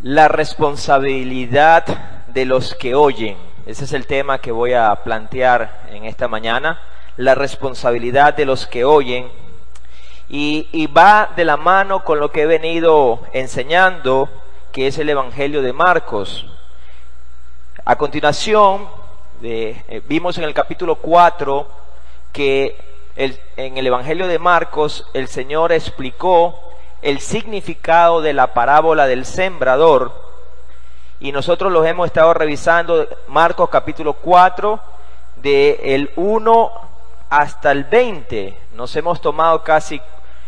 La responsabilidad de los que oyen. Ese es el tema que voy a plantear en esta mañana. La responsabilidad de los que oyen. Y va de la mano con lo que he venido enseñando, que es el Evangelio de Marcos. A continuación, vimos en el capítulo 4 que en el Evangelio de Marcos el Señor explicó el significado de la parábola del sembrador, y nosotros los hemos estado revisando. Marcos capítulo 4 del 1 hasta el 20. Nos hemos tomado casi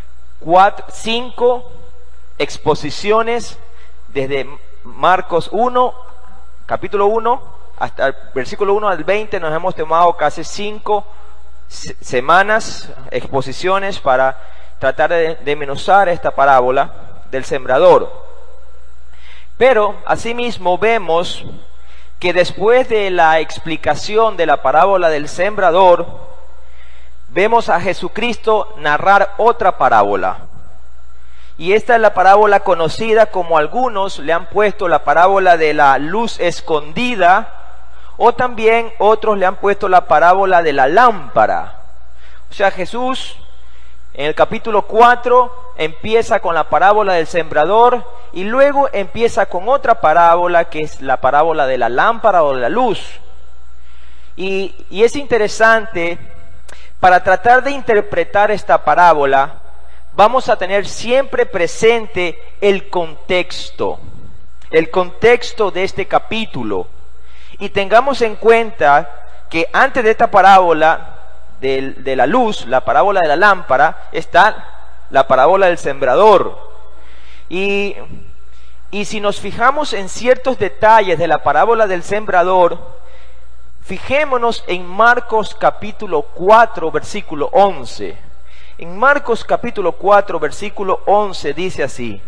5 exposiciones desde Marcos 1, capítulo 1 hasta el versículo 1 al 20. Nos hemos tomado casi 5 semanas, exposiciones, para tratar de desmenuzar esta parábola del sembrador. Pero asimismo vemos que después de la explicación de la parábola del sembrador, vemos a Jesucristo narrar otra parábola. Y esta es la parábola conocida, como algunos le han puesto, la parábola de la luz escondida, o también otros le han puesto la parábola de la lámpara. O sea, Jesús en el capítulo 4 empieza con la parábola del sembrador y luego empieza con otra parábola que es la parábola de la lámpara o de la luz. Y es interesante, para tratar de interpretar esta parábola, vamos a tener siempre presente el contexto de este capítulo. Y tengamos en cuenta que antes de esta parábola de la luz, la parábola de la lámpara, está la parábola del sembrador. Y si nos fijamos en ciertos detalles de la parábola del sembrador, fijémonos en Marcos capítulo 4, versículo 11. En Marcos capítulo 4, versículo 11 dice así: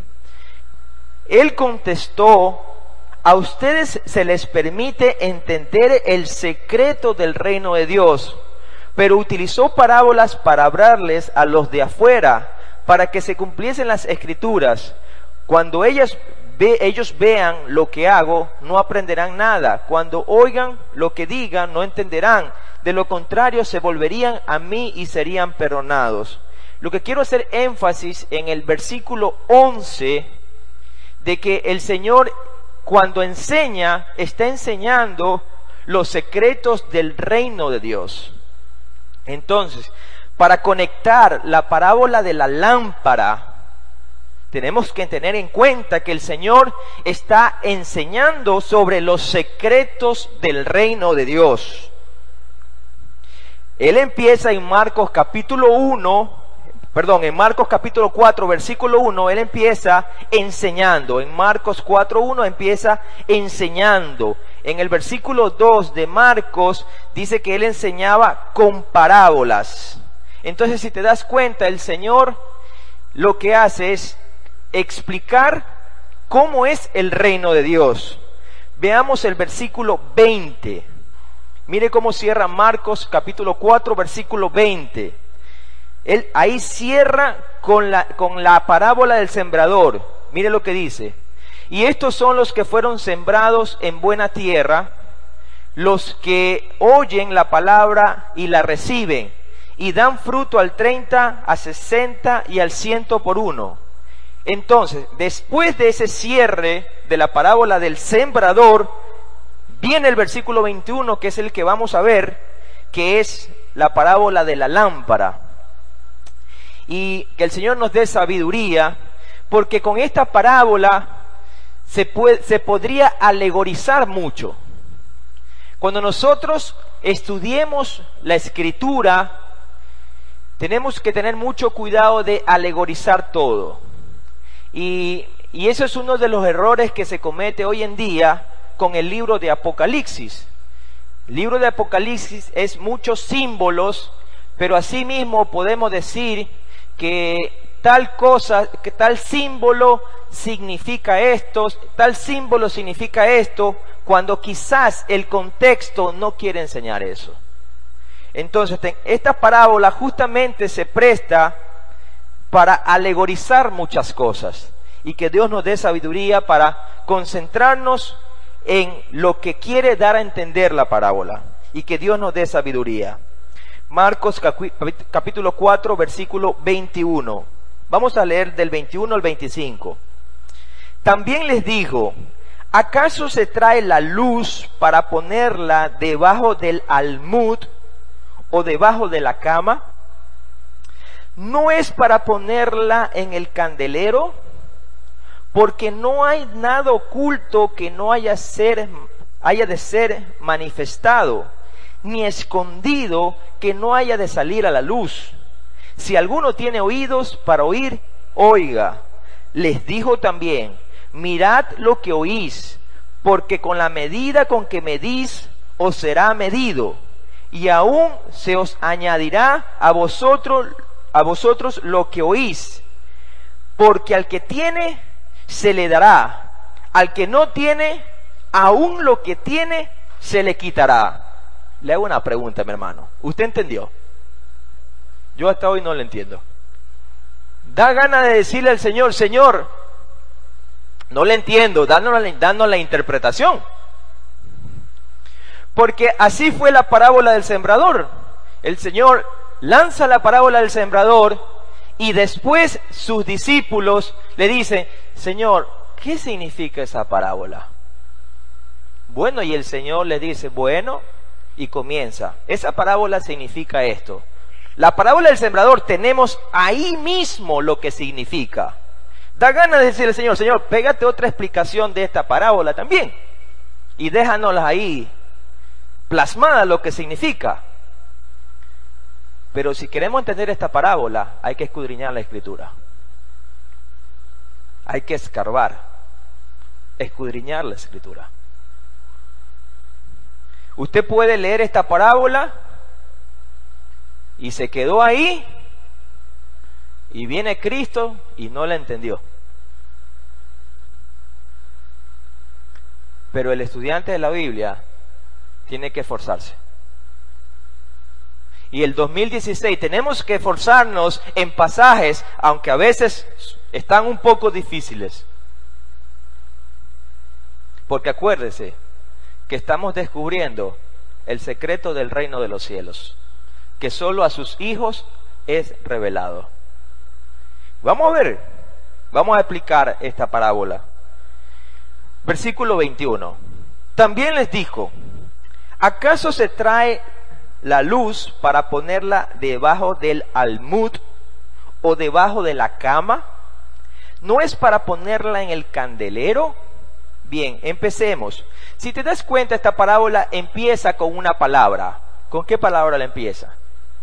Él contestó: a ustedes se les permite entender el secreto del reino de Dios, pero utilizó parábolas para hablarles a los de afuera, para que se cumpliesen las escrituras. Cuando ellos vean lo que hago, no aprenderán nada. Cuando oigan lo que digan, no entenderán. De lo contrario, se volverían a mí y serían perdonados. Lo que quiero hacer énfasis en el versículo 11, de que el Señor, cuando enseña, está enseñando los secretos del reino de Dios. Entonces, para conectar la parábola de la lámpara, tenemos que tener en cuenta que el Señor está enseñando sobre los secretos del reino de Dios. Él empieza en Marcos capítulo 4, versículo 1, Él empieza enseñando. En Marcos 4:1 empieza enseñando. En el versículo 2 de Marcos dice que Él enseñaba con parábolas. Entonces, si te das cuenta, el Señor lo que hace es explicar cómo es el reino de Dios. Veamos el versículo 20. Mire cómo cierra Marcos capítulo 4, versículo 20. Él ahí cierra con la parábola del sembrador. Mire lo que dice: y estos son los que fueron sembrados en buena tierra, los que oyen la palabra y la reciben, y dan fruto al 30, a 60 y al 100 por uno. Entonces, después de ese cierre de la parábola del sembrador, viene el versículo 21, que es el que vamos a ver, que es la parábola de la lámpara. Y que el Señor nos dé sabiduría, porque con esta parábola se podría alegorizar mucho. Cuando nosotros estudiemos la Escritura, tenemos que tener mucho cuidado de alegorizar todo. Y eso es uno de los errores que se comete hoy en día con el libro de Apocalipsis. El libro de Apocalipsis es muchos símbolos, pero asimismo podemos decir que tal cosa, que tal símbolo significa esto, tal símbolo significa esto, cuando quizás el contexto no quiere enseñar eso. Entonces, esta parábola justamente se presta para alegorizar muchas cosas. y que Dios nos dé sabiduría para concentrarnos en lo que quiere dar a entender la parábola, y que Dios nos dé sabiduría. Marcos capítulo 4, versículo 21. Vamos a leer del 21 al 25. También les dijo: ¿acaso se trae la luz para ponerla debajo del almud o debajo de la cama? ¿No es para ponerla en el candelero? Porque no hay nada oculto que no haya de ser manifestado, ni escondido que no haya de salir a la luz. Si alguno tiene oídos para oír, oiga. Les dijo también: mirad lo que oís, porque con la medida con que medís, os será medido, y aún se os añadirá a vosotros lo que oís. Porque al que tiene, se le dará; al que no tiene, aún lo que tiene, se le quitará. Le hago una pregunta, mi hermano. ¿Usted entendió? Yo hasta hoy no lo entiendo. Da ganas de decirle al Señor: Señor, no le entiendo, dándonos la interpretación. Porque así fue la parábola del sembrador. El Señor lanza la parábola del sembrador y después sus discípulos le dicen: Señor, ¿qué significa esa parábola? Bueno, y el Señor le dice: bueno, y comienza. Esa parábola significa esto. La parábola del sembrador, tenemos ahí mismo lo que significa. Da ganas de decirle al Señor: Señor, pégate otra explicación de esta parábola también, y déjanosla ahí plasmada lo que significa. Pero si queremos entender esta parábola, hay que escudriñar la Escritura. Hay que escarbar, escudriñar la Escritura. Usted puede leer esta parábola y se quedó ahí, y viene Cristo y no la entendió. Pero el estudiante de la Biblia tiene que esforzarse. Y el 2016 tenemos que esforzarnos en pasajes, aunque a veces están un poco difíciles. Porque acuérdese que estamos descubriendo el secreto del reino de los cielos, que solo a sus hijos es revelado. Vamos a explicar esta parábola. Versículo 21. También les dijo: ¿acaso se trae la luz para ponerla debajo del almud o debajo de la cama? ¿No es para ponerla en el candelero? Bien, empecemos. Si te das cuenta, esta parábola empieza con una palabra. ¿Con qué palabra la empieza?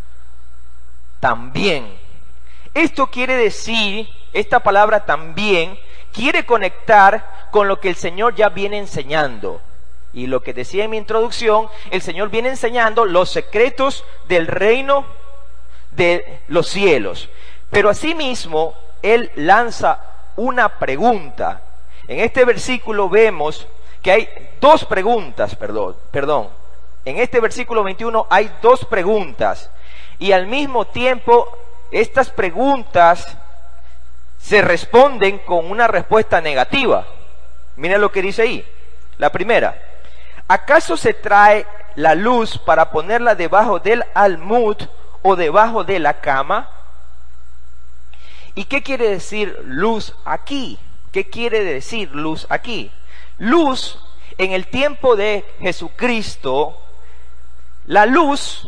También. Esto quiere decir, esta palabra también quiere conectar con lo que el Señor ya viene enseñando. Y lo que decía en mi introducción, el Señor viene enseñando los secretos del reino de los cielos. Pero asimismo, Él lanza una pregunta. En este versículo vemos que hay dos preguntas, perdón. En este versículo 21 hay dos preguntas. Y al mismo tiempo, estas preguntas se responden con una respuesta negativa. Miren lo que dice ahí. La primera: ¿acaso se trae la luz para ponerla debajo del almud o debajo de la cama? ¿Y qué quiere decir luz aquí? ¿Qué quiere decir luz aquí? Luz, en el tiempo de Jesucristo, la luz,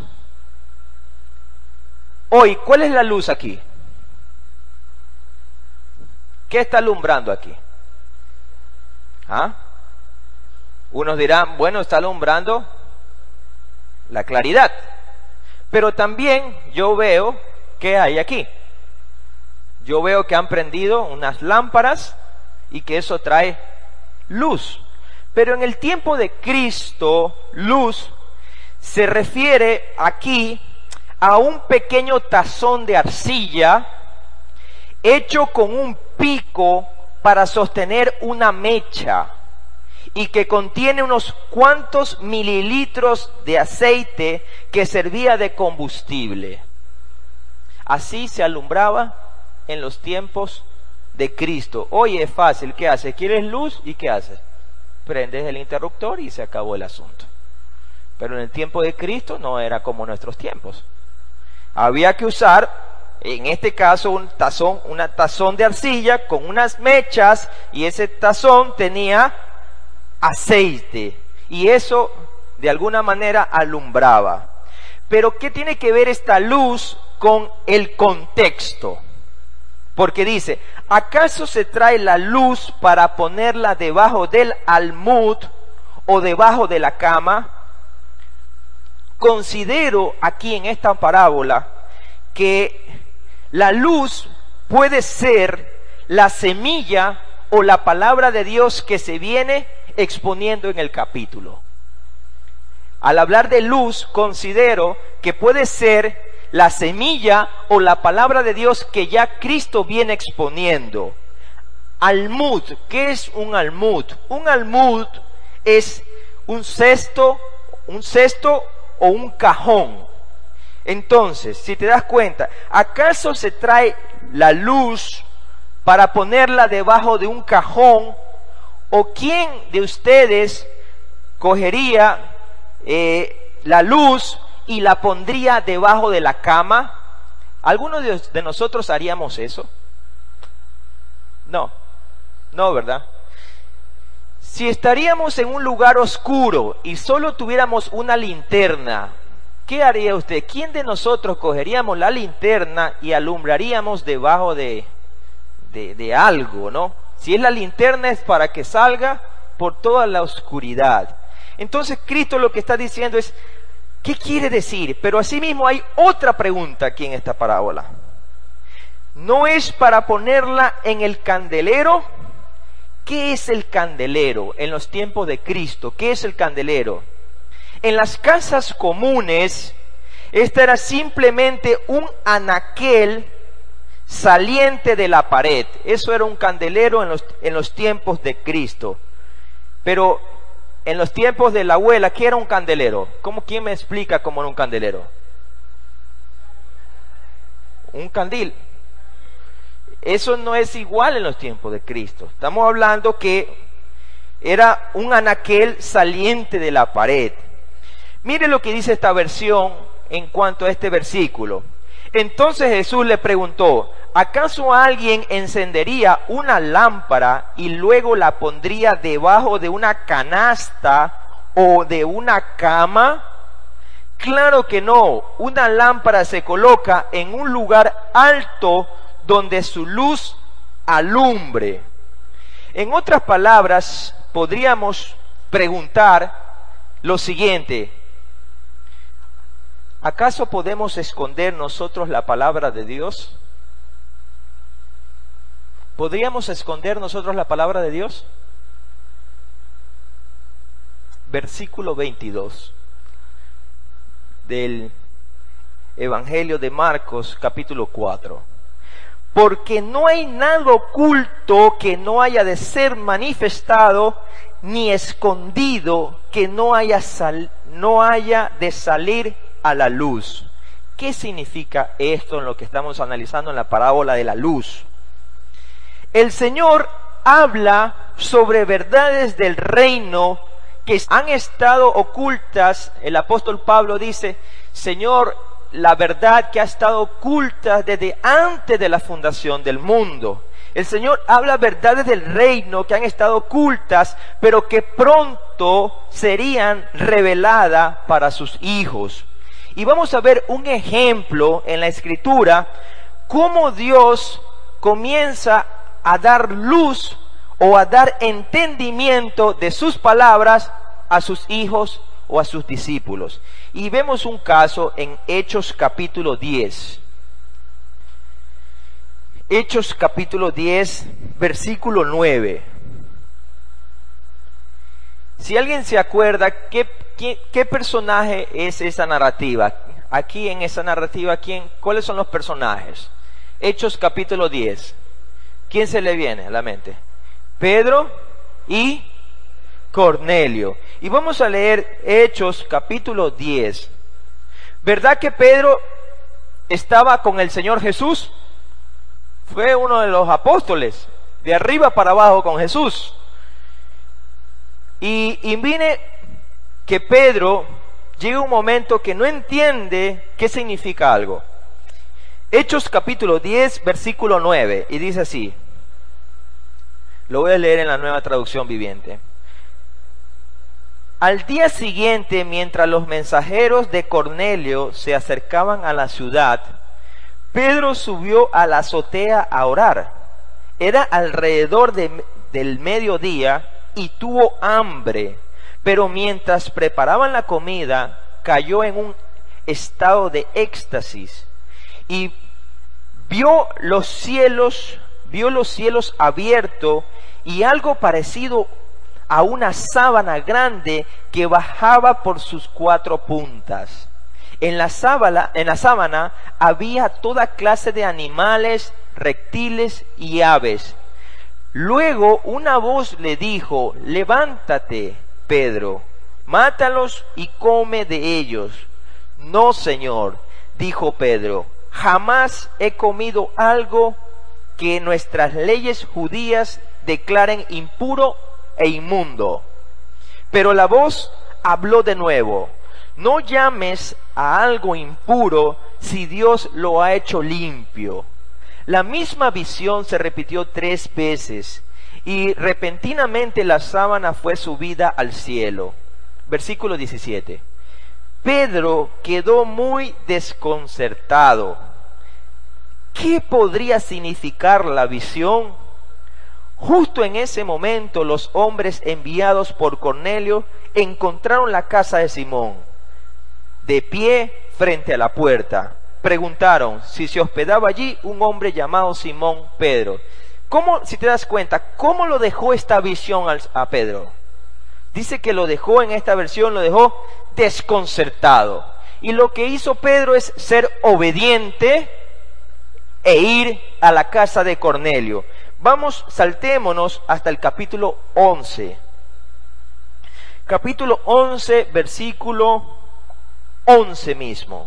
hoy, ¿cuál es la luz aquí? ¿Qué está alumbrando aquí? ¿Ah? Unos dirán: bueno, está alumbrando la claridad. Pero también yo veo que hay aquí. Yo veo que han prendido unas lámparas y que eso trae luz. Pero en el tiempo de Cristo, luz se refiere aquí a un pequeño tazón de arcilla hecho con un pico para sostener una mecha y que contiene unos cuantos mililitros de aceite que servía de combustible. Así se alumbraba en los tiempos de Cristo. Hoy es fácil, ¿qué haces? ¿Quieres luz? ¿Y qué haces? Prendes el interruptor y se acabó el asunto. Pero en el tiempo de Cristo no era como nuestros tiempos. Había que usar, en este caso, un tazón de arcilla con unas mechas, y ese tazón tenía aceite, y eso de alguna manera alumbraba. Pero ¿qué tiene que ver esta luz con el contexto? Porque dice, ¿acaso se trae la luz para ponerla debajo del almud o debajo de la cama? Considero aquí en esta parábola que la luz puede ser la semilla o la palabra de Dios que se viene exponiendo en el capítulo. Al hablar de luz, considero que puede ser la semilla o la palabra de Dios que ya Cristo viene exponiendo. Almud, ¿qué es un almud? Un almud es un cesto o un cajón. Entonces, si te das cuenta, ¿acaso se trae la luz para ponerla debajo de un cajón? ¿O quién de ustedes cogería la luz y la pondría debajo de la cama? ¿Alguno de nosotros haríamos eso? No, ¿verdad? Si estaríamos en un lugar oscuro y solo tuviéramos una linterna, ¿qué haría usted? ¿Quién de nosotros cogeríamos la linterna y alumbraríamos debajo de algo, no? Si es la linterna es para que salga por toda la oscuridad. Entonces Cristo lo que está diciendo es, ¿qué quiere decir? Pero asimismo hay otra pregunta aquí en esta parábola. ¿No es para ponerla en el candelero? ¿Qué es el candelero en los tiempos de Cristo? ¿Qué es el candelero? En las casas comunes, esta era simplemente un anaquel saliente de la pared. Eso era un candelero en los tiempos de Cristo. Pero en los tiempos de la abuela, ¿qué era un candelero? ¿Quién me explica cómo era un candelero? Un candil. Eso no es igual en los tiempos de Cristo. Estamos hablando que era un anaquel saliente de la pared. Mire lo que dice esta versión en cuanto a este versículo. Entonces Jesús le preguntó, ¿acaso alguien encendería una lámpara y luego la pondría debajo de una canasta o de una cama? Claro que no. Una lámpara se coloca en un lugar alto donde su luz alumbre. En otras palabras, podríamos preguntar lo siguiente: ¿acaso podemos esconder nosotros la palabra de Dios? ¿Podríamos esconder nosotros la palabra de Dios? Versículo 22 del Evangelio de Marcos, capítulo 4. Porque no hay nada oculto que no haya de ser manifestado, ni escondido que no haya de salir a la luz. ¿Qué significa esto en lo que estamos analizando en la parábola de la luz? El Señor habla sobre verdades del reino que han estado ocultas. El apóstol Pablo dice, Señor, la verdad que ha estado oculta desde antes de la fundación del mundo. El Señor habla verdades del reino que han estado ocultas, pero que pronto serían reveladas para sus hijos. Y vamos a ver un ejemplo en la Escritura, cómo Dios comienza a dar luz o a dar entendimiento de sus palabras a sus hijos o a sus discípulos. Y vemos un caso en Hechos capítulo 10. Hechos capítulo 10, versículo 9. Si alguien se acuerda, ¿qué personaje es esa narrativa? Aquí en esa narrativa, ¿cuáles son los personajes? Hechos capítulo 10. ¿Quién se le viene a la mente? Pedro y Cornelio. Y vamos a leer Hechos capítulo 10. ¿Verdad que Pedro estaba con el Señor Jesús? Fue uno de los apóstoles, de arriba para abajo con Jesús. Y viene que Pedro llega un momento que no entiende qué significa algo. Hechos capítulo 10, versículo 9, y dice así. Lo voy a leer en la Nueva Traducción Viviente. Al día siguiente, mientras los mensajeros de Cornelio se acercaban a la ciudad, Pedro subió a la azotea a orar. Era alrededor del mediodía y tuvo hambre, pero mientras preparaban la comida, cayó en un estado de éxtasis y vio los cielos abiertos y algo parecido a una sábana grande que bajaba por sus 4 puntas. En la sábana había toda clase de animales, reptiles y aves. Luego una voz le dijo: levántate, Pedro, mátalos y come de ellos. No, Señor, dijo Pedro, jamás he comido algo que nuestras leyes judías declaren impuro e inmundo. Pero la voz habló de nuevo: no llames a algo impuro si Dios lo ha hecho limpio. La misma visión se repitió 3 veces y repentinamente la sábana fue subida al cielo. Versículo 17. Pedro quedó muy desconcertado. ¿Qué podría significar la visión? Justo en ese momento los hombres enviados por Cornelio encontraron la casa de Simón de pie frente a la puerta. Preguntaron si se hospedaba allí un hombre llamado Simón Pedro. ¿Cómo, si te das cuenta, cómo lo dejó esta visión a Pedro? Dice que lo dejó, en esta versión, lo dejó desconcertado. Y lo que hizo Pedro es ser obediente e ir a la casa de Cornelio. Vamos, saltémonos hasta el capítulo 11. Capítulo 11, versículo 11 mismo.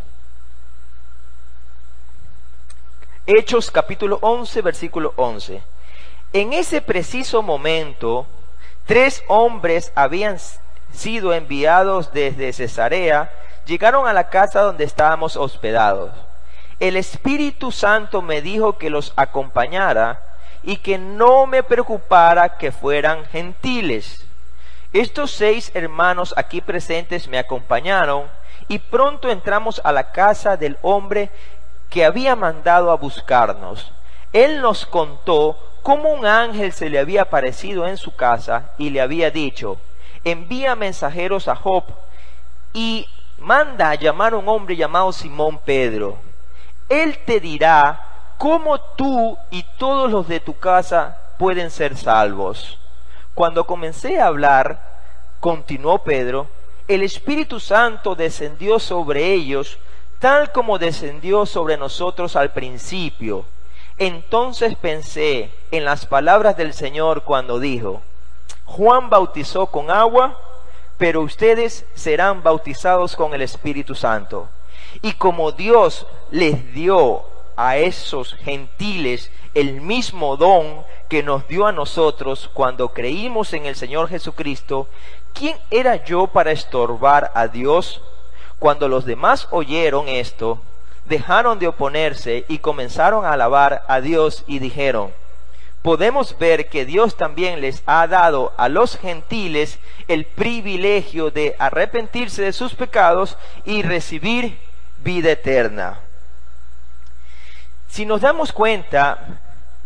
Hechos capítulo 11, versículo 11. En ese preciso momento, 3 hombres habían sido enviados desde Cesarea, llegaron a la casa donde estábamos hospedados. El Espíritu Santo me dijo que los acompañara y que no me preocupara que fueran gentiles. Estos 6 hermanos aquí presentes me acompañaron y pronto entramos a la casa del hombre que había mandado a buscarnos. Él nos contó cómo un ángel se le había aparecido en su casa y le había dicho: envía mensajeros a Jope y manda a llamar a un hombre llamado Simón Pedro. Él te dirá cómo tú y todos los de tu casa pueden ser salvos. Cuando comencé a hablar, continuó Pedro, el Espíritu Santo descendió sobre ellos, tal como descendió sobre nosotros al principio. Entonces pensé en las palabras del Señor cuando dijo: Juan bautizó con agua, pero ustedes serán bautizados con el Espíritu Santo. Y como Dios les dio a esos gentiles el mismo don que nos dio a nosotros cuando creímos en el Señor Jesucristo, ¿quién era yo para estorbar a Dios? Cuando los demás oyeron esto, dejaron de oponerse y comenzaron a alabar a Dios y dijeron: podemos ver que Dios también les ha dado a los gentiles el privilegio de arrepentirse de sus pecados y recibir vida eterna. Si nos damos cuenta,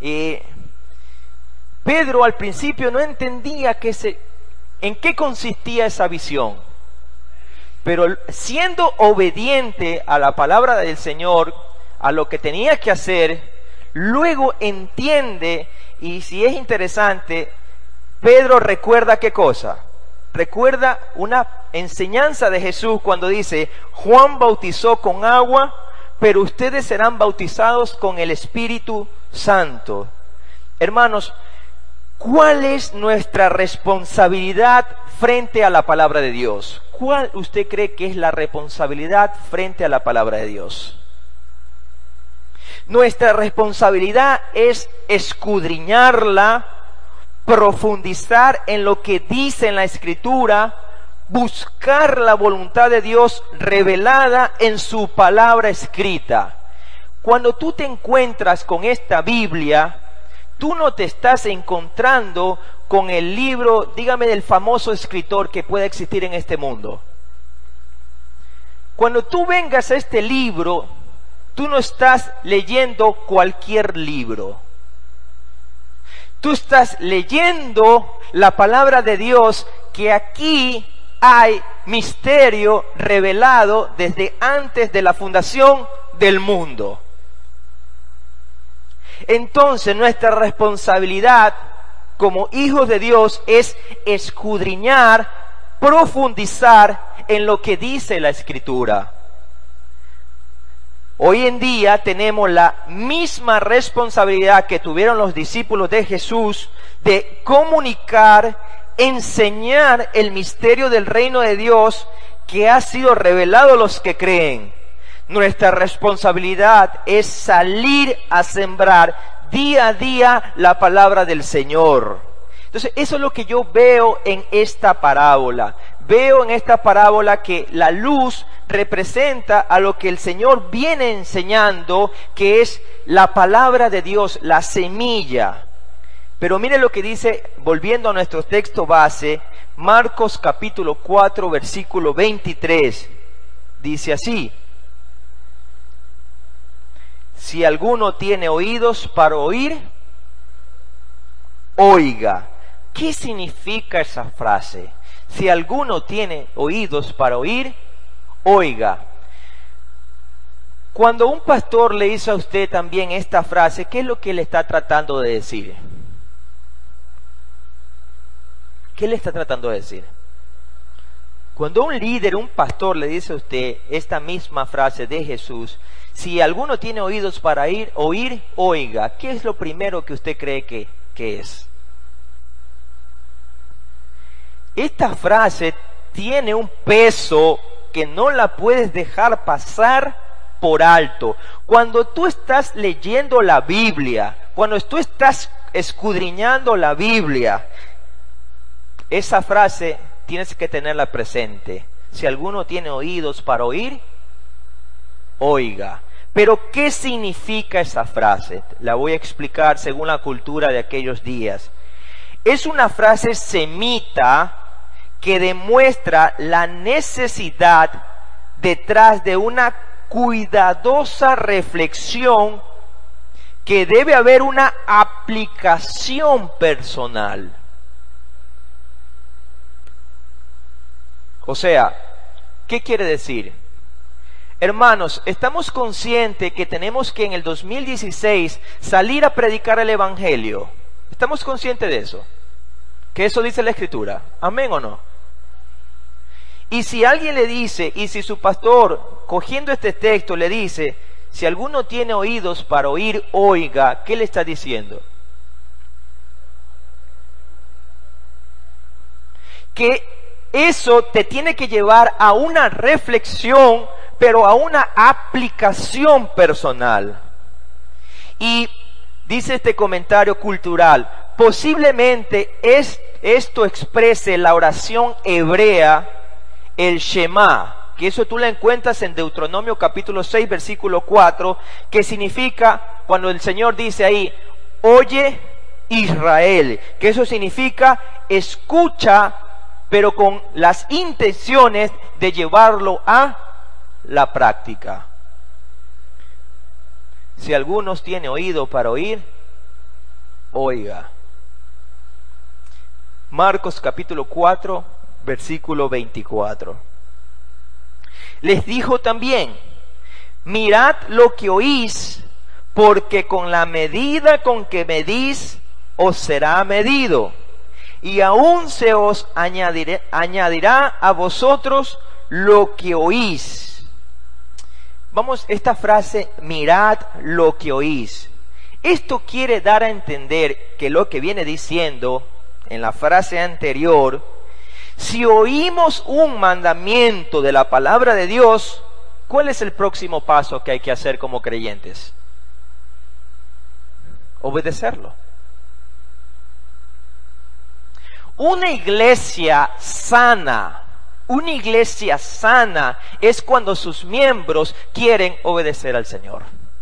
Pedro al principio no entendía en qué consistía esa visión. Pero siendo obediente a la palabra del Señor, a lo que tenía que hacer, luego entiende, y si es interesante, Pedro recuerda ¿qué cosa? Recuerda una enseñanza de Jesús cuando dice: Juan bautizó con agua, pero ustedes serán bautizados con el Espíritu Santo. Hermanos, ¿cuál es nuestra responsabilidad frente a la palabra de Dios? ¿Cuál usted cree que es la responsabilidad frente a la palabra de Dios? Nuestra responsabilidad es escudriñarla, profundizar en lo que dice en la Escritura, buscar la voluntad de Dios revelada en su palabra escrita. Cuando tú te encuentras con esta Biblia, tú no te estás encontrando con el libro, dígame, del famoso escritor que pueda existir en este mundo. Cuando tú vengas a este libro, tú no estás leyendo cualquier libro. Tú estás leyendo la palabra de Dios, que aquí hay misterio revelado desde antes de la fundación del mundo. Entonces nuestra responsabilidad como hijos de Dios es escudriñar, profundizar en lo que dice la Escritura. Hoy en día tenemos la misma responsabilidad que tuvieron los discípulos de Jesús de comunicar, enseñar el misterio del reino de Dios que ha sido revelado a los que creen. Nuestra responsabilidad es salir a sembrar día a día la palabra del Señor. Entonces, eso es lo que yo veo en esta parábola. Veo en esta parábola que la luz representa a lo que el Señor viene enseñando, que es la palabra de Dios, la semilla. Pero mire lo que dice, volviendo a nuestro texto base, Marcos capítulo 4, versículo 23. Dice así: si alguno tiene oídos para oír, oiga. ¿Qué significa esa frase? Si alguno tiene oídos para oír, oiga. Cuando un pastor le dice a usted también esta frase, ¿qué es lo que le está tratando de decir? ¿Qué le está tratando de decir? Cuando un líder, un pastor le dice a usted esta misma frase de Jesús, si alguno tiene oídos para oír, oiga, ¿qué es lo primero que usted cree que es? Esta frase tiene un peso que no la puedes dejar pasar por alto. Cuando tú estás leyendo la Biblia, cuando tú estás escudriñando la Biblia, esa frase tienes que tenerla presente. Si alguno tiene oídos para oír, oiga. Pero ¿qué significa esa frase? La voy a explicar según la cultura de aquellos días. Es una frase semita que demuestra la necesidad detrás de una cuidadosa reflexión, que debe haber una aplicación personal. O sea, ¿qué quiere decir? Hermanos, estamos conscientes que tenemos que en el 2016 salir a predicar el Evangelio. ¿Estamos conscientes de eso? Que eso dice la Escritura. ¿Amén o no? Y si alguien le dice, y si su pastor, cogiendo este texto, le dice, si alguno tiene oídos para oír, oiga, ¿qué le está diciendo? Que eso te tiene que llevar a una reflexión, pero a una aplicación personal. Y dice este comentario cultural, posiblemente esto exprese la oración hebrea, el Shema, que eso tú la encuentras en Deuteronomio capítulo 6, versículo 4, que significa, cuando el Señor dice ahí, oye Israel, que eso significa escucha, pero con las intenciones de llevarlo a la práctica. Si algunos tiene oído para oír, oiga. Marcos capítulo 4, versículo 24. Les dijo también, mirad lo que oís, porque con la medida con que medís, os será medido, y aún se os añadirá a vosotros lo que oís. Vamos, esta frase, mirad lo que oís. Esto quiere dar a entender que lo que viene diciendo en la frase anterior, si oímos un mandamiento de la palabra de Dios, ¿cuál es el próximo paso que hay que hacer como creyentes? obedecerlo. Una iglesia sana es cuando sus miembros quieren obedecer al Señor.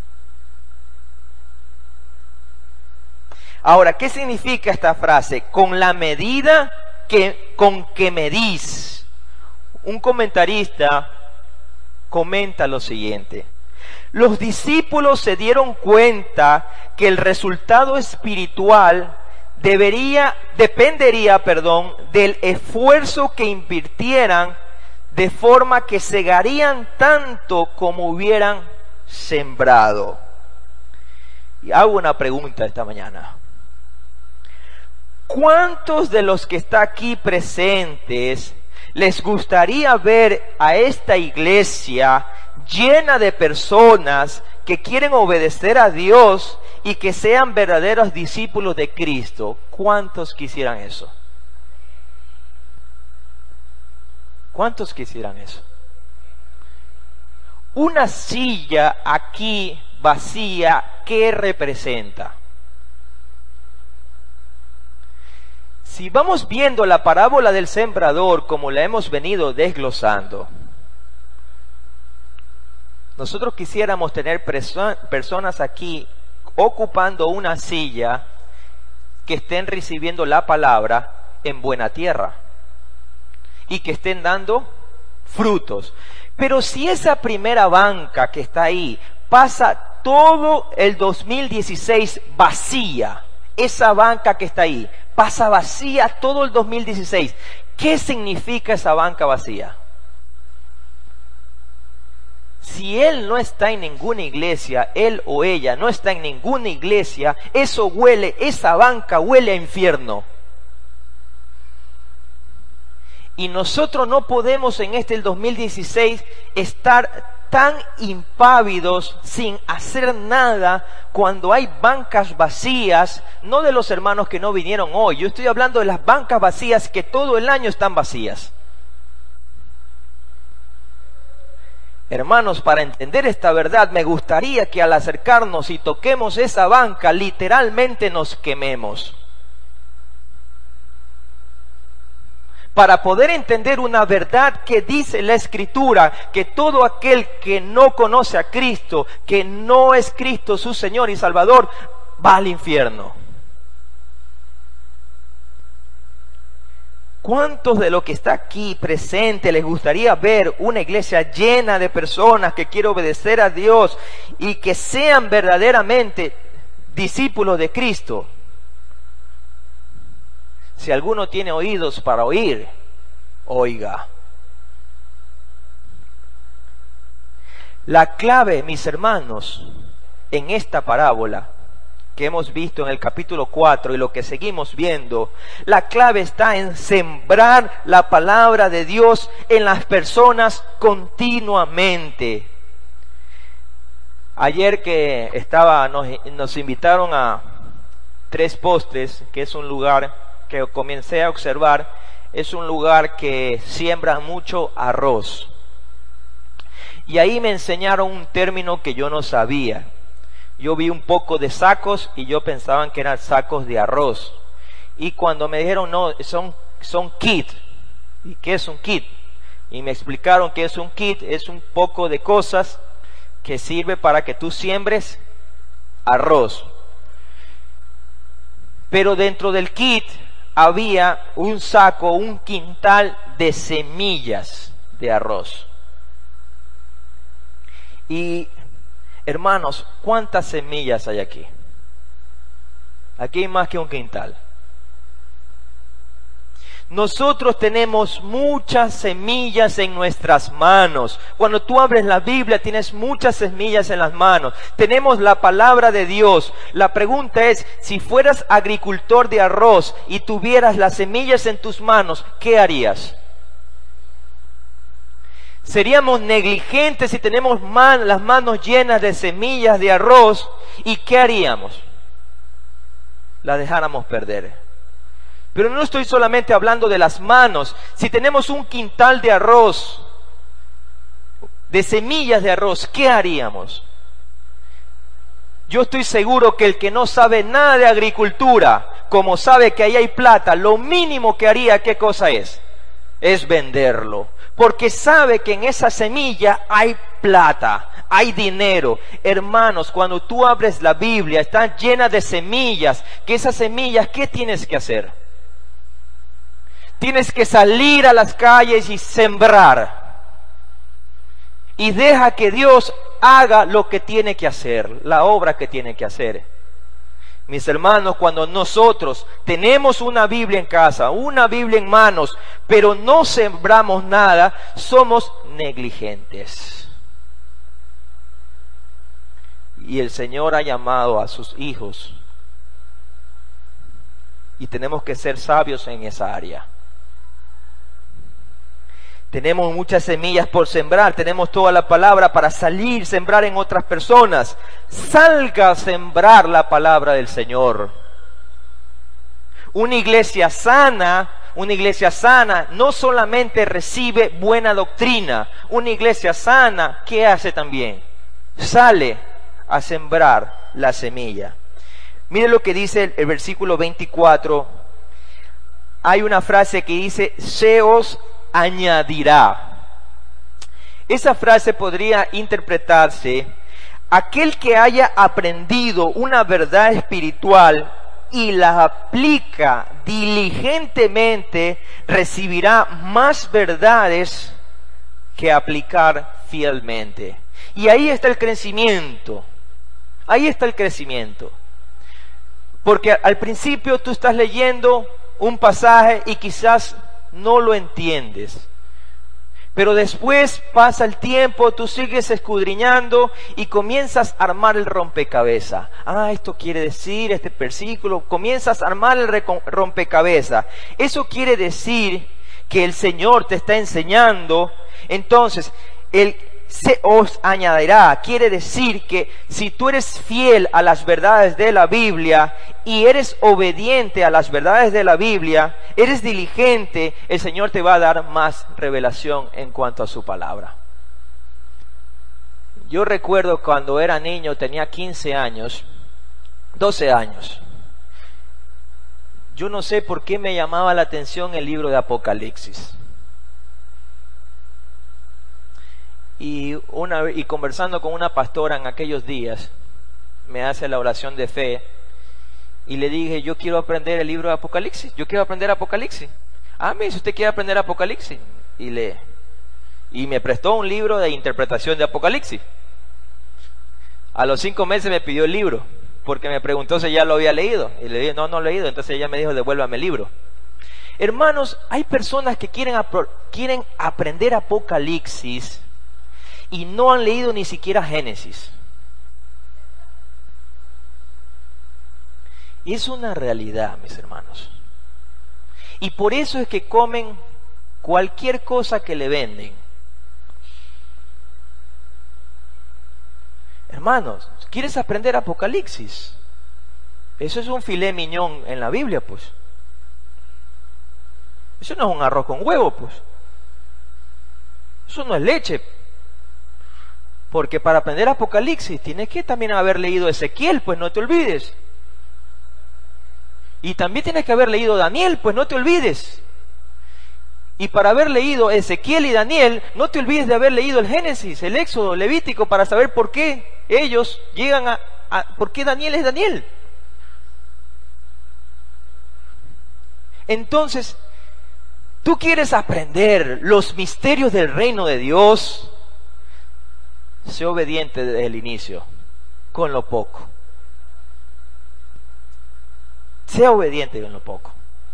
Ahora, ¿qué significa esta frase? Con la medida con que medís. Un comentarista comenta lo siguiente: los discípulos se dieron cuenta que el resultado espiritual dependería del esfuerzo que invirtieran, de forma que segarían tanto como hubieran sembrado. Y hago una pregunta esta mañana. ¿Cuántos de los que están aquí presentes les gustaría ver a esta iglesia llena de personas que quieren obedecer a Dios y que sean verdaderos discípulos de Cristo? ¿Cuántos quisieran eso? ¿Cuántos quisieran eso? Una silla aquí vacía, ¿qué representa? Si vamos viendo la parábola del sembrador como la hemos venido desglosando, nosotros quisiéramos tener personas aquí ocupando una silla que estén recibiendo la palabra en buena tierra y que estén dando frutos. Pero si esa primera banca que está ahí pasa todo el 2016 vacía, esa banca que está ahí pasa vacía todo el 2016, ¿qué significa esa banca vacía? Si él no está en ninguna iglesia, él o ella no está en ninguna iglesia, esa banca huele a infierno. Y nosotros no podemos en el 2016 estar tan impávidos sin hacer nada cuando hay bancas vacías, no de los hermanos que no vinieron hoy. Yo estoy hablando de las bancas vacías que todo el año están vacías. Hermanos, para entender esta verdad, me gustaría que al acercarnos y toquemos esa banca, literalmente nos quememos. Para poder entender una verdad que dice la Escritura, que todo aquel que no conoce a Cristo, que no es Cristo su Señor y Salvador, va al infierno. ¿Cuántos de los que está aquí presente les gustaría ver una iglesia llena de personas que quieren obedecer a Dios y que sean verdaderamente discípulos de Cristo? Si alguno tiene oídos para oír, oiga. La clave, mis hermanos, en esta parábola que hemos visto en el capítulo 4 y lo que seguimos viendo, la clave está en sembrar la palabra de Dios en las personas continuamente. Ayer que nos invitaron a Tres Postres, que es un lugar que comencé a observar, es un lugar que siembra mucho arroz. Y ahí me enseñaron un término que yo no sabía. Yo vi un poco de sacos y yo pensaba que eran sacos de arroz. Y cuando me dijeron, no, son kit. ¿Y qué es un kit? Y me explicaron que es un kit, es un poco de cosas que sirve para que tú siembres arroz. Pero dentro del kit había un saco, un quintal de semillas de arroz. Y hermanos, ¿cuántas semillas hay aquí? Aquí hay más que un quintal. Nosotros tenemos muchas semillas en nuestras manos. Cuando tú abres la Biblia tienes muchas semillas en las manos. Tenemos la palabra de Dios. La pregunta es, si fueras agricultor de arroz y tuvieras las semillas en tus manos, ¿qué harías? Seríamos negligentes si tenemos las manos llenas de semillas de arroz. ¿Y qué haríamos? Las dejáramos perder. Pero no estoy solamente hablando de las manos. Si tenemos un quintal de arroz, de semillas de arroz, ¿qué haríamos? Yo estoy seguro que el que no sabe nada de agricultura, como sabe que ahí hay plata, lo mínimo que haría, ¿qué cosa es? Es venderlo. Porque sabe que en esa semilla hay plata, hay dinero. Hermanos, cuando tú abres la Biblia, está llena de semillas. Que esas semillas, ¿qué tienes que hacer? Tienes que salir a las calles y sembrar. Y deja que Dios haga lo que tiene que hacer, la obra que tiene que hacer. Mis hermanos, cuando nosotros tenemos una Biblia en casa, una Biblia en manos, pero no sembramos nada, somos negligentes. Y el Señor ha llamado a sus hijos. Y tenemos que ser sabios en esa área. Tenemos muchas semillas por sembrar, tenemos toda la palabra para salir, sembrar en otras personas. Salga a sembrar la palabra del Señor. Una iglesia sana no solamente recibe buena doctrina, una iglesia sana, ¿qué hace también? Sale a sembrar la semilla. Mire lo que dice el versículo 24. Hay una frase que dice, se os añadirá. Esa frase podría interpretarse, aquel que haya aprendido una verdad espiritual y la aplica diligentemente, recibirá más verdades que aplicar fielmente. Y ahí está el crecimiento. Ahí está el crecimiento. Porque al principio tú estás leyendo un pasaje y quizás no lo entiendes. Pero después pasa el tiempo, tú sigues escudriñando y comienzas a armar el rompecabezas. Esto quiere decir este versículo. Comienzas a armar el rompecabezas. Eso quiere decir que el Señor te está enseñando. Entonces, se os añadirá. Quiere decir que si tú eres fiel a las verdades de la Biblia y eres obediente a las verdades de la Biblia, eres diligente, el Señor te va a dar más revelación en cuanto a su palabra. Yo recuerdo cuando era niño, tenía 15 años, 12 años. Yo no sé por qué me llamaba la atención el libro de Apocalipsis. Y conversando con una pastora en aquellos días, me hace la oración de fe y le dije, yo quiero aprender el libro de Apocalipsis, yo quiero aprender Apocalipsis. Me dice, ¿usted quiere aprender Apocalipsis? Y me prestó un libro de interpretación de Apocalipsis. A los 5 meses me pidió el libro, porque me preguntó si ya lo había leído. Y le dije, no lo he leído. Entonces ella me dijo, devuélvame el libro. Hermanos, hay personas que quieren aprender Apocalipsis y no han leído ni siquiera Génesis. Y es una realidad, mis hermanos. Y por eso es que comen cualquier cosa que le venden. Hermanos, ¿quieres aprender Apocalipsis? Eso es un filet mignon en la Biblia, pues. Eso no es un arroz con huevo, pues. Eso no es leche. Porque para aprender Apocalipsis tienes que también haber leído Ezequiel, pues no te olvides. Y también tienes que haber leído Daniel, pues no te olvides. Y para haber leído Ezequiel y Daniel, no te olvides de haber leído el Génesis, el Éxodo, Levítico, para saber por qué ellos llegan por qué Daniel es Daniel. Entonces, tú quieres aprender los misterios del reino de Dios, sé obediente desde el inicio, con lo poco. Sea obediente con lo poco.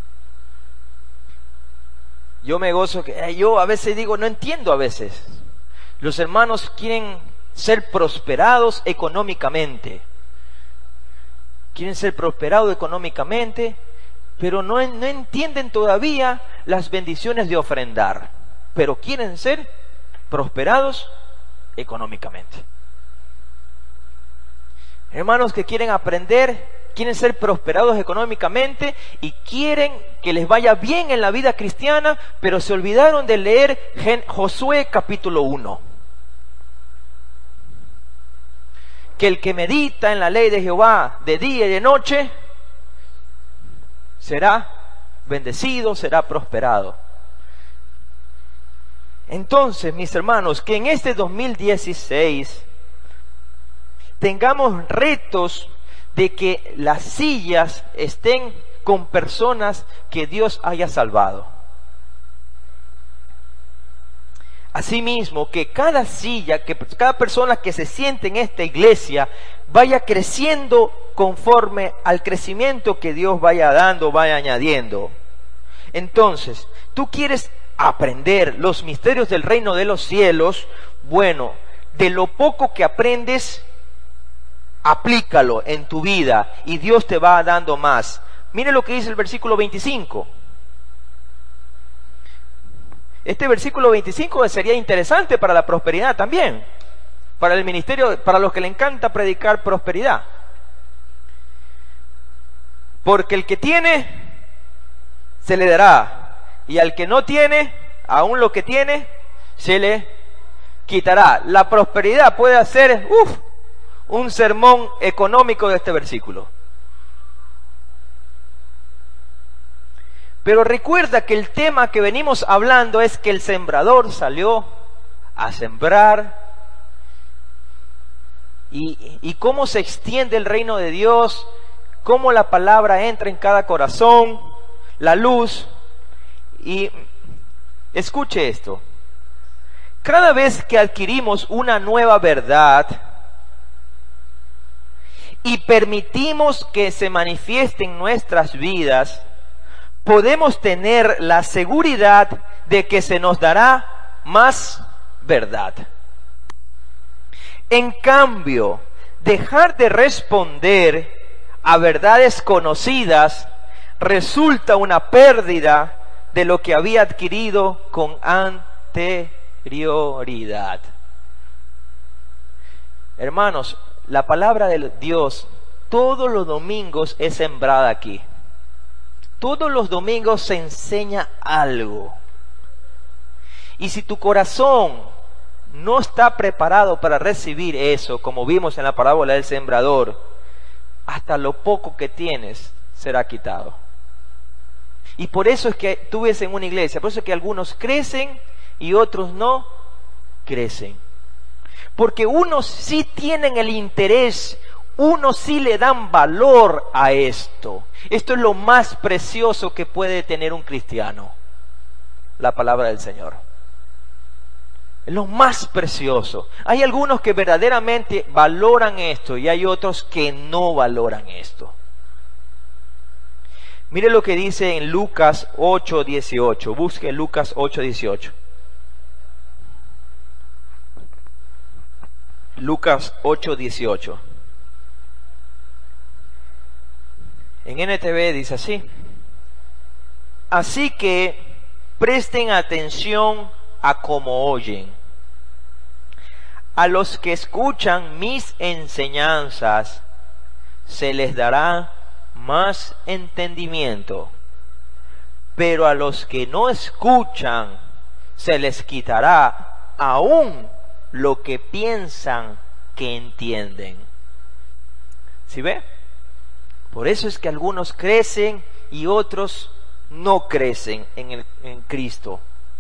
Yo me gozo que yo a veces digo, no entiendo a veces. Los hermanos quieren ser prosperados económicamente. Quieren ser prosperados económicamente, pero no entienden todavía las bendiciones de ofrendar. Pero quieren ser prosperados económicamente. Hermanos que quieren aprender, quieren ser prosperados económicamente y quieren que les vaya bien en la vida cristiana, pero se olvidaron de leer Josué capítulo 1. que el que medita en la ley de Jehová de día y de noche será bendecido, será prosperado. Entonces, mis hermanos, que en este 2016 tengamos retos de que las sillas estén con personas que Dios haya salvado. Asimismo, que cada silla, que cada persona que se siente en esta iglesia vaya creciendo conforme al crecimiento que Dios vaya dando, vaya añadiendo. Entonces, tú quieres aprender los misterios del reino de los cielos. Bueno, de lo poco que aprendes, aplícalo en tu vida y Dios te va dando más. Mire lo que dice el versículo 25. Este versículo 25 sería interesante para la prosperidad también, para el ministerio, para los que le encanta predicar prosperidad. Porque el que tiene, se le dará, y al que no tiene, aún lo que tiene, se le quitará. La prosperidad puede hacer un sermón económico de este versículo. Pero recuerda que el tema que venimos hablando es que el sembrador salió a sembrar y cómo se extiende el reino de Dios, cómo la palabra entra en cada corazón, la luz. Y escuche esto, cada vez que adquirimos una nueva verdad y permitimos que se manifieste en nuestras vidas, podemos tener la seguridad de que se nos dará más verdad. En cambio, dejar de responder a verdades conocidas resulta una pérdida de lo que había adquirido con anterioridad. Hermanos, la palabra de Dios todos los domingos es sembrada aquí. Todos los domingos se enseña algo. Y si tu corazón no está preparado para recibir eso, como vimos en la parábola del sembrador, hasta lo poco que tienes será quitado. Y por eso es que tú ves en una iglesia, por eso es que algunos crecen y otros no crecen. Porque unos sí tienen el interés, unos sí le dan valor a esto. Esto es lo más precioso que puede tener un cristiano, la palabra del Señor. Es lo más precioso. Hay algunos que verdaderamente valoran esto y hay otros que no valoran esto. Mire lo que dice en Lucas 8:18. Busque Lucas 8:18. Lucas 8:18. En NTV dice así: así que presten atención a cómo oyen. A los que escuchan mis enseñanzas se les dará más entendimiento, pero a los que no escuchan se les quitará aún lo que piensan que entienden. ¿Sí ve? Por eso es que algunos crecen y otros no crecen en Cristo.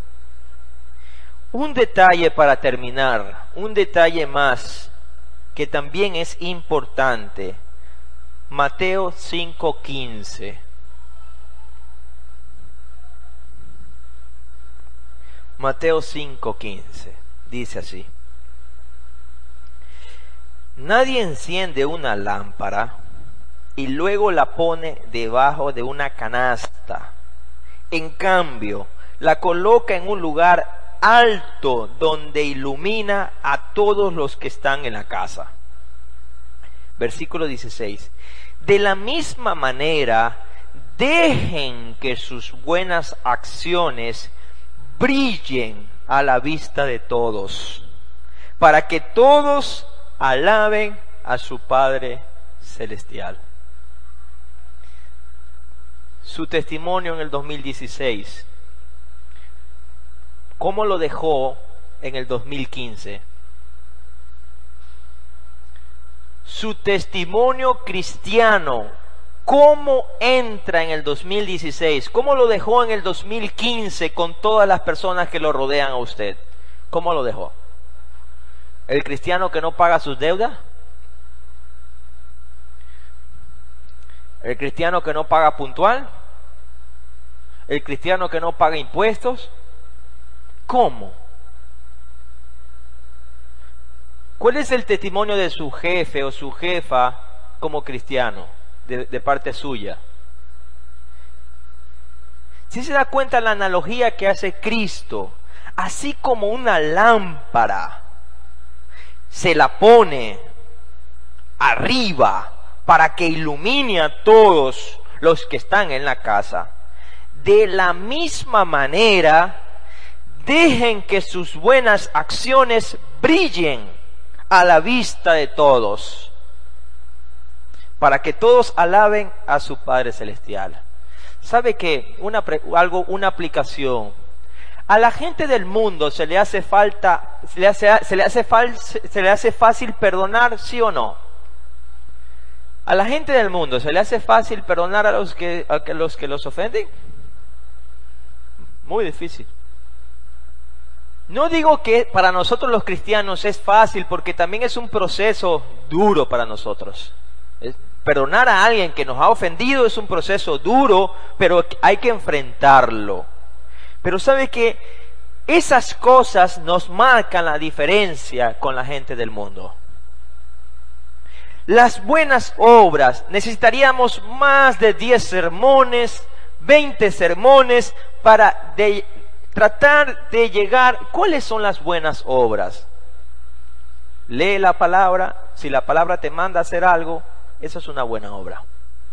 Un detalle para terminar, un detalle más que también es importante. Mateo 5:15. Mateo 5:15 dice así: nadie enciende una lámpara y luego la pone debajo de una canasta. En cambio, la coloca en un lugar alto donde ilumina a todos los que están en la casa. Versículo 16. De la misma manera, dejen que sus buenas acciones brillen a la vista de todos, para que todos alaben a su Padre Celestial. Su testimonio en el 2016, ¿cómo lo dejó en el 2015? su testimonio cristiano, cómo entra en el 2016, cómo lo dejó en el 2015 con todas las personas que lo rodean a usted. ¿Cómo lo dejó? ¿El cristiano que no paga sus deudas? ¿El cristiano que no paga puntual? ¿El cristiano que no paga impuestos? ¿Cómo? ¿Cuál es el testimonio de su jefe o su jefa como cristiano, de parte suya? Si se da cuenta la analogía que hace Cristo, así como una lámpara se la pone arriba para que ilumine a todos los que están en la casa, de la misma manera, dejen que sus buenas acciones brillen a la vista de todos, para que todos alaben a su Padre Celestial. ¿Sabe qué? Una aplicación. A la gente del mundo se le hace fácil perdonar, ¿sí o no? A la gente del mundo se le hace fácil perdonar a los que los ofenden. Muy difícil. No digo que para nosotros los cristianos es fácil, porque también es un proceso duro para nosotros. Perdonar a alguien que nos ha ofendido es un proceso duro, pero hay que enfrentarlo. Pero ¿sabe qué? Esas cosas nos marcan la diferencia con la gente del mundo. Las buenas obras, necesitaríamos más de 10 sermones, 20 sermones para tratar de llegar. ¿Cuáles son las buenas obras? Lee la palabra. Si la palabra te manda a hacer algo, esa es una buena obra.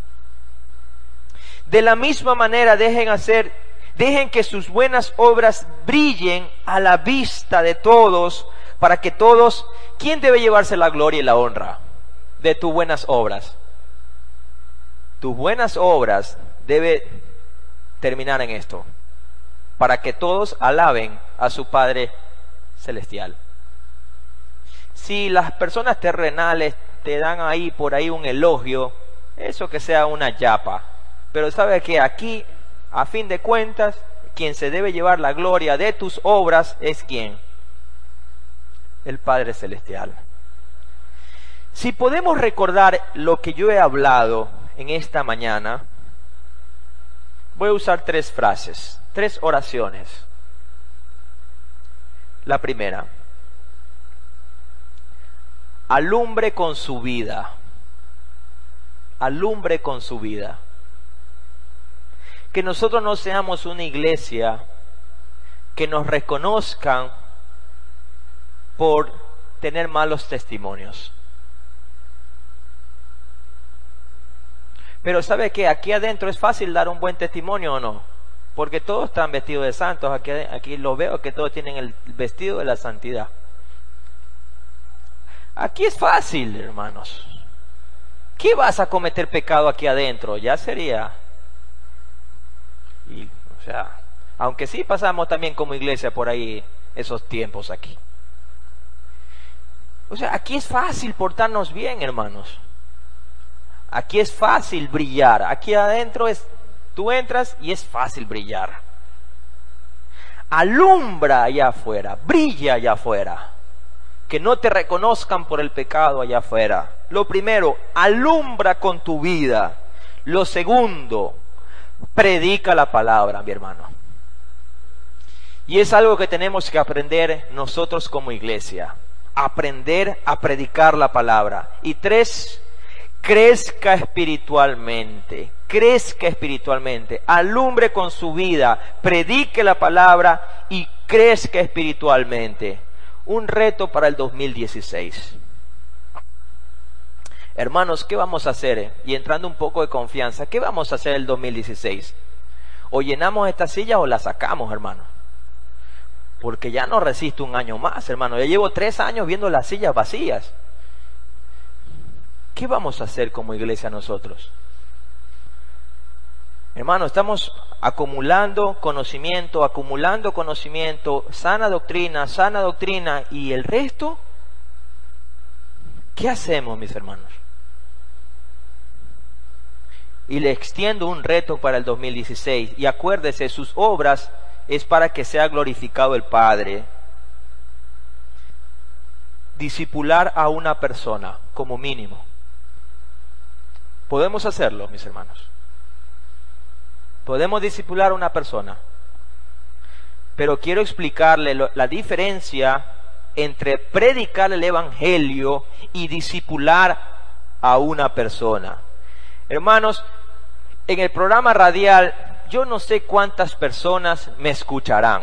De la misma manera, dejen que sus buenas obras brillen a la vista de todos, para que todos. ¿Quién debe llevarse la gloria y la honra de tus buenas obras? Tus buenas obras deben terminar en esto: para que todos alaben a su Padre Celestial. Si las personas terrenales te dan por ahí un elogio, eso que sea una yapa. Pero sabe que aquí, a fin de cuentas, quien se debe llevar la gloria de tus obras es ¿quién? El Padre Celestial. Si podemos recordar lo que yo he hablado en esta mañana, voy a usar 3 frases, 3 oraciones. La primera: alumbre con su vida. Alumbre con su vida. Que nosotros no seamos una iglesia que nos reconozcan por tener malos testimonios. Pero ¿sabe qué? Aquí adentro es fácil dar un buen testimonio, ¿o no? Porque todos están vestidos de santos. Aquí lo veo que todos tienen el vestido de la santidad. Aquí es fácil, hermanos. ¿Qué vas a cometer pecado aquí adentro? Ya sería. Aunque sí pasamos también como iglesia por ahí esos tiempos aquí. Aquí es fácil portarnos bien, hermanos. Aquí es fácil brillar. Aquí adentro tú entras y es fácil brillar. Alumbra allá afuera, brilla allá afuera. Que no te reconozcan por el pecado allá afuera. Lo primero, alumbra con tu vida. Lo segundo, predica la palabra, mi hermano. Y es algo que tenemos que aprender nosotros como iglesia. Aprender a predicar la palabra. Y 3, crezca espiritualmente. Crezca espiritualmente. Alumbre con su vida. Predique la palabra y crezca espiritualmente. Un reto para el 2016. Hermanos, ¿qué vamos a hacer? Y entrando un poco de confianza, ¿qué vamos a hacer el 2016? O llenamos esta silla o la sacamos, hermano. Porque ya no resisto un año más, hermano. Ya llevo 3 años viendo las sillas vacías. ¿Qué vamos a hacer como iglesia nosotros? Hermano, estamos acumulando conocimiento, sana doctrina, y el resto. ¿Qué hacemos, mis hermanos? Y le extiendo un reto para el 2016. Y acuérdese, sus obras es para que sea glorificado el Padre. Discipular a una persona, como mínimo. Podemos hacerlo, mis hermanos. Podemos discipular a una persona. Pero quiero explicarle la diferencia entre predicar el Evangelio y discipular a una persona. Hermanos, en el programa radial, yo no sé cuántas personas me escucharán,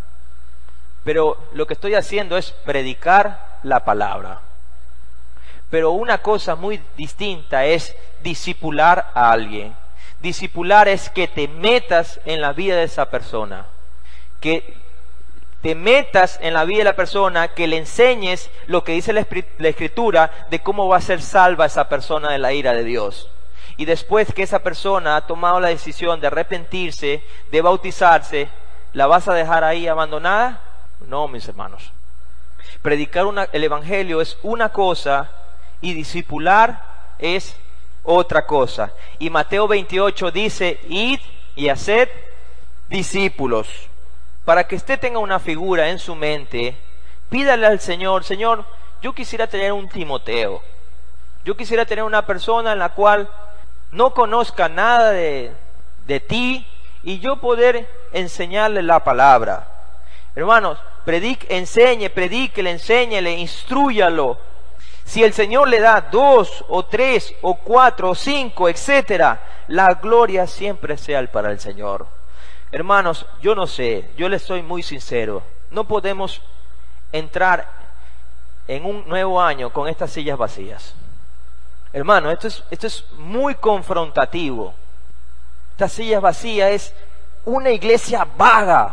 pero lo que estoy haciendo es predicar la palabra. Pero una cosa muy distinta es discipular a alguien. Discipular es que te metas en la vida de esa persona, que te metas en la vida de la persona, que le enseñes lo que dice la Escritura de cómo va a ser salva esa persona de la ira de Dios. Y después que esa persona ha tomado la decisión de arrepentirse, de bautizarse, ¿la vas a dejar ahí abandonada? No, mis hermanos. Predicar el Evangelio es una cosa y discipular es otra cosa. Y Mateo 28 dice, id y haced discípulos. Para que usted tenga una figura en su mente, pídale al Señor, Señor, yo quisiera tener un Timoteo. Yo quisiera tener una persona en la cual no conozca nada de ti y yo poder enseñarle la palabra. Hermanos, predíquele, enséñele, instrúyalo. Si el Señor le da 2 o 3 o 4 o 5, etcétera, la gloria siempre sea para el Señor. Hermanos, yo no sé, yo les soy muy sincero, no podemos entrar en un nuevo año con estas sillas vacías. Hermano, esto es muy confrontativo. Estas sillas vacías es una iglesia vaga.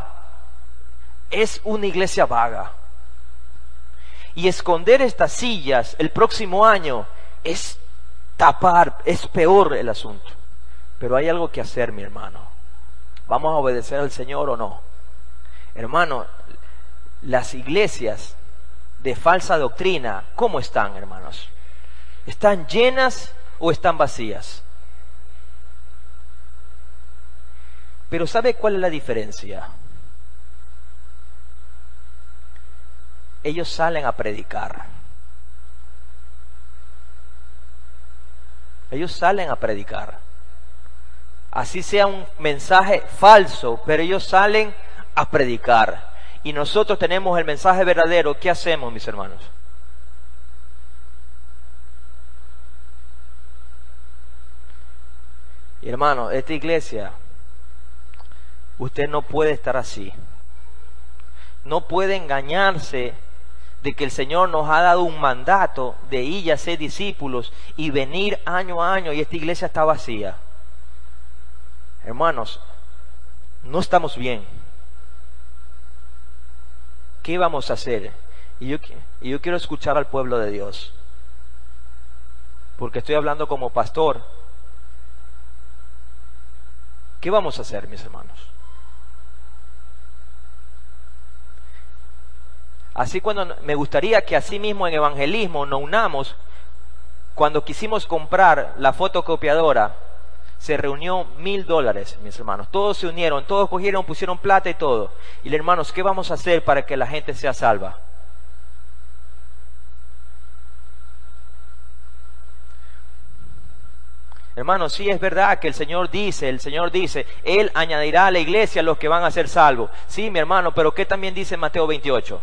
Es una iglesia vaga. Y esconder estas sillas el próximo año es tapar, es peor el asunto. Pero hay algo que hacer, mi hermano. ¿Vamos a obedecer al Señor o no? Hermano, las iglesias de falsa doctrina, ¿cómo están, hermanos? ¿Están llenas o están vacías? Pero ¿sabe cuál es la diferencia? Ellos salen a predicar. Ellos salen a predicar. Así sea un mensaje falso, pero ellos salen a predicar. Y nosotros tenemos el mensaje verdadero. ¿Qué hacemos, mis hermanos? Y hermano, esta iglesia, usted no puede estar así. No puede engañarse de que el Señor nos ha dado un mandato de ir y hacer discípulos y venir año a año y esta iglesia está vacía. Hermanos, no estamos bien. ¿Qué vamos a hacer? Y yo quiero escuchar al pueblo de Dios, porque estoy hablando como pastor. ¿Qué vamos a hacer, mis hermanos? Así me gustaría que así mismo en evangelismo nos unamos. Cuando quisimos comprar la fotocopiadora, se reunió $1,000, mis hermanos. Todos se unieron, todos cogieron, pusieron plata y todo. Y hermanos, ¿qué vamos a hacer para que la gente sea salva? Hermanos, sí es verdad que el Señor dice, Él añadirá a la iglesia a los que van a ser salvos. Sí, mi hermano, pero ¿qué también dice Mateo 28?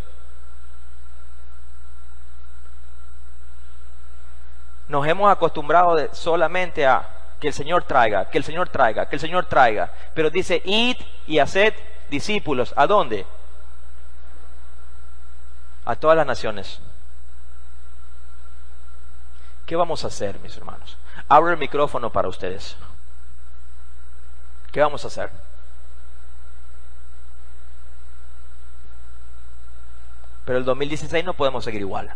Nos hemos acostumbrado solamente a que el Señor traiga, que el Señor traiga, que el Señor traiga. Pero dice, id y haced discípulos. ¿A dónde? A todas las naciones. ¿Qué vamos a hacer, mis hermanos? Abro el micrófono para ustedes. ¿Qué vamos a hacer? Pero el 2016 no podemos seguir igual.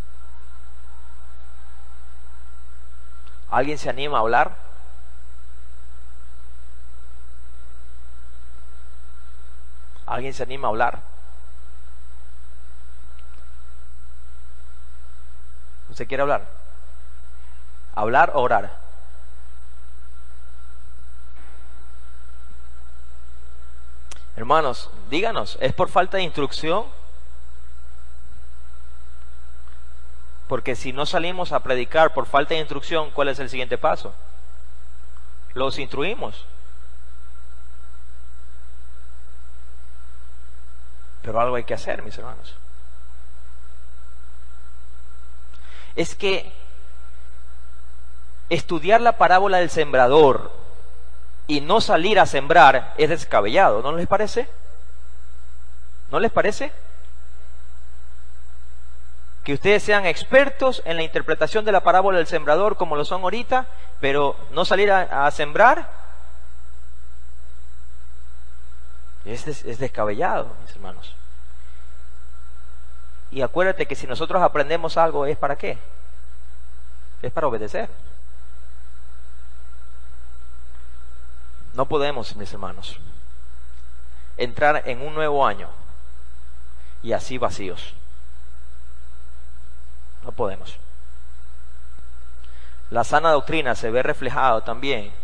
¿Alguien se anima a hablar? ¿Alguien se anima a hablar? ¿Usted quiere hablar? ¿Hablar o orar? Hermanos, díganos, ¿es por falta de instrucción? Porque si no salimos a predicar por falta de instrucción, ¿cuál es el siguiente paso? Los instruimos. Pero algo hay que hacer, mis hermanos. Es que estudiar la parábola del sembrador y no salir a sembrar es descabellado, ¿no les parece? ¿No les parece? Que ustedes sean expertos en la interpretación de la parábola del sembrador como lo son ahorita, pero no salir a sembrar es descabellado, mis hermanos. Y acuérdate que si nosotros aprendemos algo, ¿es para qué? Es para obedecer. No podemos, mis hermanos, entrar en un nuevo año y así vacíos. No podemos. La sana doctrina se ve reflejado también